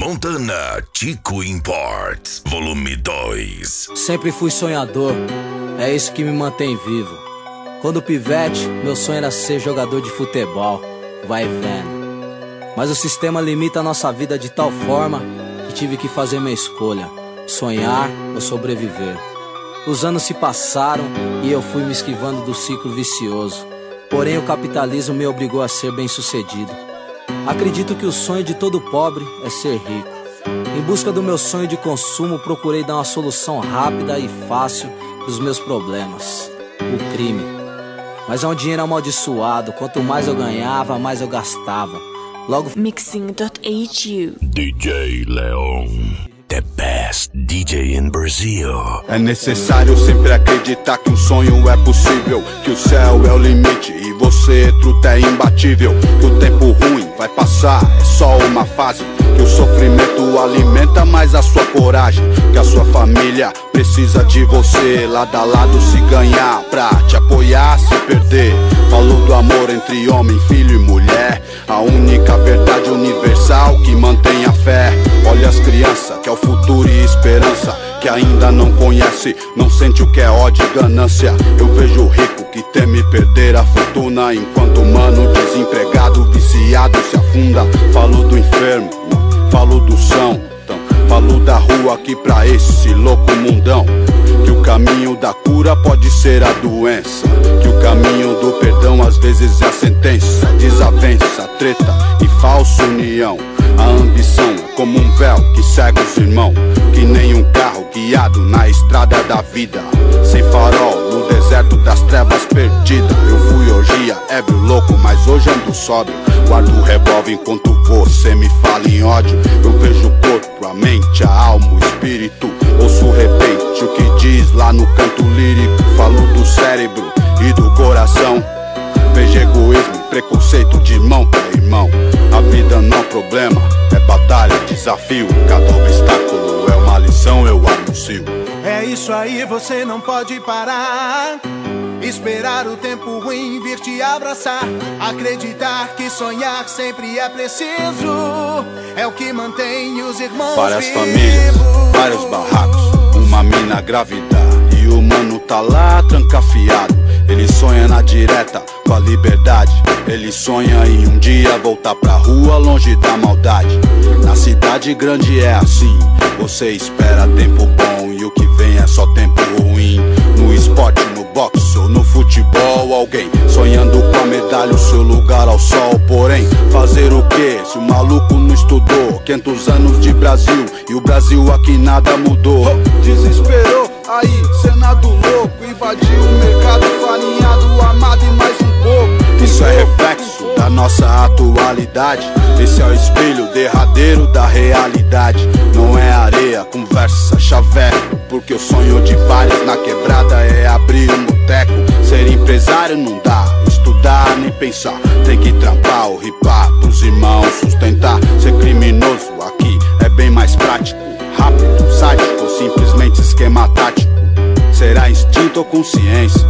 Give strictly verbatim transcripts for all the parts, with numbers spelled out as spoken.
Montana Tico Imports, volume dois. Sempre fui sonhador, é isso que me mantém vivo. Quando pivete, meu sonho era ser jogador de futebol, vai vendo. Mas o sistema limita a nossa vida de tal forma que tive que fazer minha escolha: sonhar ou sobreviver. Os anos se passaram e eu fui me esquivando do ciclo vicioso. Porém o capitalismo me obrigou a ser bem-sucedido. Acredito que o sonho de todo pobre é ser rico. Em busca do meu sonho de consumo, procurei dar uma solução rápida e fácil dos meus problemas: o crime. Mas é um dinheiro amaldiçoado, quanto mais eu ganhava, mais eu gastava. Logo Mixing ponto h u D J Leon, the best D J in Brazil. É necessário sempre acreditar que um sonho é possível, que o céu é o limite e você, truta, é imbatível. Que o tempo ruim vai passar, é só uma fase. Que o sofrimento alimenta mais a sua coragem. Que a sua família precisa de você, lado a lado se ganhar, pra te apoiar, se perder. Falou do amor entre homem, filho e mulher, a única verdade universal que mantém a fé. Olha as crianças, que é o futuro e esperança, que ainda não conhece, não sente o que é ódio e ganância. Eu vejo o rico que teme perder a fortuna, enquanto o mano desempregado, viciado se afunda. Falo do enfermo, falo do são, então, falo da rua aqui pra esse louco mundão. Que o caminho da cura pode ser a doença, que o caminho do perdão às vezes é a sentença. Desavença, treta e falsa união. A ambição é como um véu que cega os irmãos, que nem um carro guiado na estrada da vida, sem farol no deserto das trevas perdida. Eu fui orgia, ébrio, louco, mas hoje ando sóbrio. Guardo o revólver enquanto você me fala em ódio. Eu vejo o corpo, a mente, a alma, o espírito. Ouço repente o que diz lá no canto lírico. Falo do cérebro e do coração. Vejo egoísmo, preconceito de irmão pra irmão. A vida não é problema, é batalha, desafio. Cada obstáculo é uma lição, eu anuncio. É isso aí, você não pode parar. Esperar o tempo ruim vir te abraçar. Acreditar que sonhar sempre é preciso. É o que mantém os irmãos Várias vivos. famílias, vários barracos, uma mina grávida e o mano tá lá trancafiado. Ele sonha na direta com a liberdade. Ele sonha em um dia voltar pra rua longe da maldade. Na cidade grande é assim, você espera tempo bom e o que vem é só tempo ruim. No esporte, no boxe ou no futebol, alguém sonhando com a medalha, o seu lugar ao sol. Porém, fazer o que se o maluco não estudou? quinhentos anos de Brasil e o Brasil aqui nada mudou. Desesperou, aí, Senado louco, invadiu o mercado farinhado, amado e mais um pouco. Isso é reflexo da nossa atualidade. Esse é o espelho derradeiro da realidade. Não é areia, conversa, chaveco, porque o sonho de vários na quebrada é abrir um boteco. Ser empresário não dá, estudar nem pensar. Tem que trampar ou ripar pros irmãos sustentar. Ser criminoso aqui é bem mais prático, rápido, sádico ou simplesmente esquema tático. Será instinto ou consciência?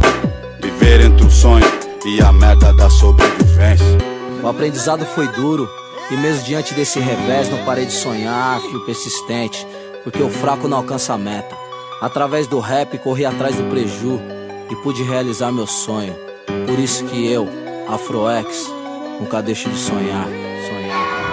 Viver entre o sonho e a merda da sobrevivência. o aprendizado foi duro, e mesmo diante desse revés não parei de sonhar, fui persistente, porque o fraco não alcança a meta. Através do rap corri atrás do preju e pude realizar meu sonho. Por isso que eu, Afroex, nunca deixo de sonhar, sonhar.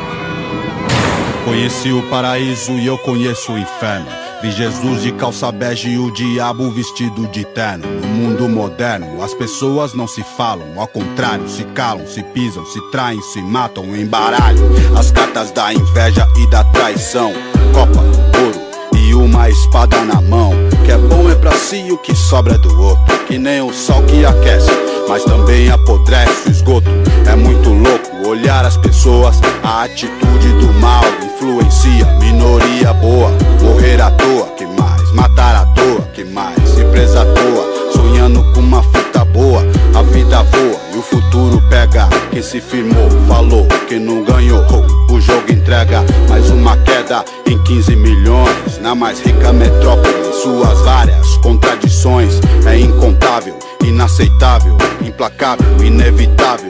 Conheci o paraíso e eu conheço o inferno. Vi Jesus de calça bege e o diabo vestido de terno. No mundo moderno, as pessoas não se falam, ao contrário, se calam, se pisam, se traem, se matam, embaralham as cartas da inveja e da traição. Copa, ouro e uma espada na mão. O que é bom é pra si e o que sobra é do outro. Que nem o sol que aquece, mas também apodrece o esgoto. É muito louco olhar as pessoas, a atitude do mal influencia. Minoria boa, morrer à toa, que mais? Matar à toa, que mais? Se presa à toa, sonhando com uma fita boa. A vida voa e o futuro pega. Quem se firmou, falou que não ganhou, o jogo entrega mais uma queda em quinze milhões. Na mais rica metrópole, suas várias contradições. É incontável, inaceitável, implacável, inevitável.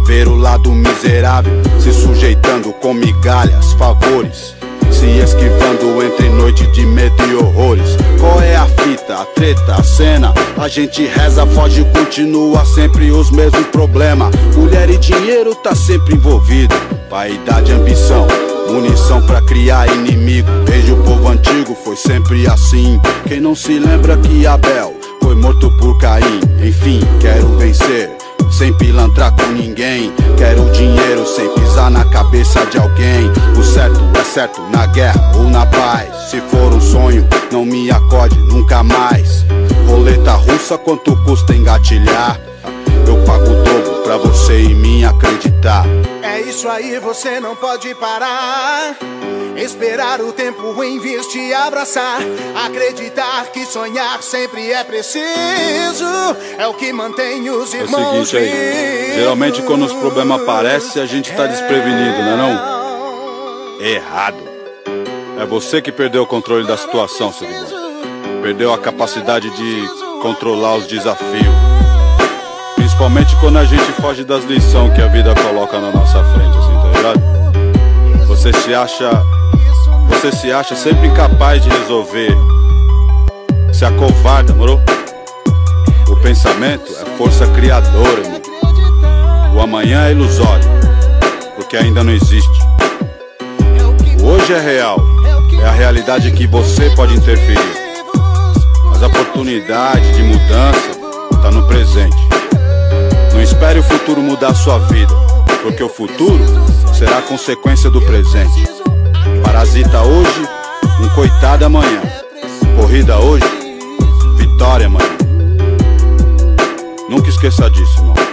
ver o lado miserável, se sujeitando com migalhas, favores, se esquivando entre noite de medo e horrores. Qual é a fita, a treta, a cena? A gente reza, foge, continua sempre os mesmos problemas. Mulher e dinheiro tá sempre envolvido, vaidade, ambição, munição pra criar inimigo. Desde o povo antigo foi sempre assim. Quem não se lembra que Abel foi morto por Caim? Enfim, quero vencer sem pilantrar com ninguém. Quero dinheiro sem pisar na cabeça de alguém. O certo é certo na guerra ou na paz. Se for um sonho, não me acorde nunca mais. Roleta russa, quanto custa engatilhar? Eu pago o dobro pra você em mim acreditar. É isso aí, você não pode parar. Esperar o tempo ruim vir te abraçar. Acreditar que sonhar sempre é preciso. É o que mantém os irmãos. É o seguinte aí, geralmente quando os problemas aparecem, a gente tá desprevenido, não é não? Errado. É você que perdeu o controle da situação, seu irmão. Perdeu a capacidade de controlar os desafios. Principalmente quando a gente foge das lições que a vida coloca na nossa frente, assim, tá ligado? Você se acha, você se acha sempre incapaz de resolver. Se acovarda, moro? O pensamento é força criadora, irmão. O amanhã é ilusório, porque ainda não existe. O hoje é real, é a realidade que você pode interferir. Mas a oportunidade de mudança tá no presente. Não espere o futuro mudar sua vida, porque o futuro será consequência do presente. Parasita hoje, um coitado amanhã. Corrida hoje, vitória amanhã. Nunca esqueça disso, irmão.